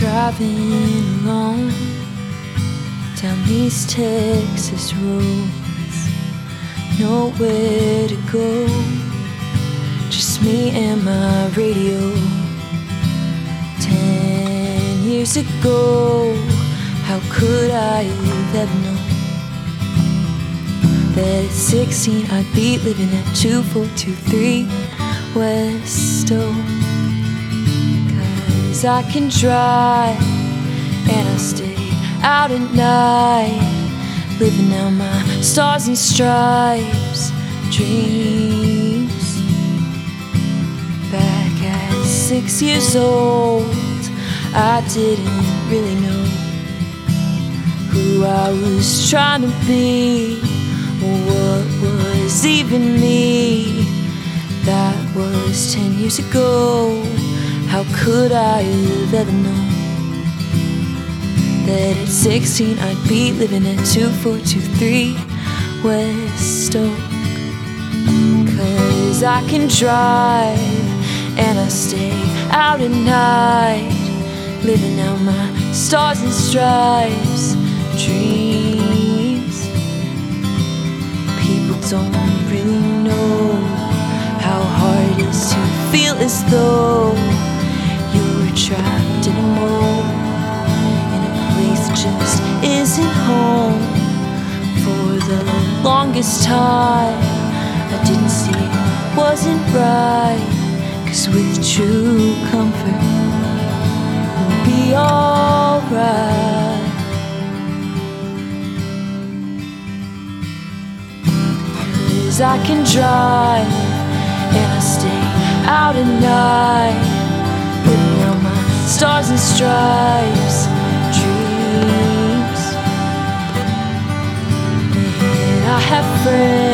Driving alone down these Texas roads, nowhere to go, just me and my radio. 10 years ago, how could I have ever known that at 16 I'd be living at 2423 West Oak? I can drive and I stay out at night, living out my stars and stripes dreams. Back at 6 years old, I didn't really know who I was trying to be, or what was even me. That was 10 years ago. How could I have ever known that at 16 I'd be living at 2423 West Oak? 'Cause I can drive and I stay out at night, living out my stars and stripes dreams. People don't really know how hard it is to feel as though you're trapped in a mold, in a place that just isn't home. For the longest time, I didn't see it wasn't right, 'cause with true comfort, we'll be alright. 'Cause I can drive and I stay out at night, living out my stars and stripes dreams. And I have friends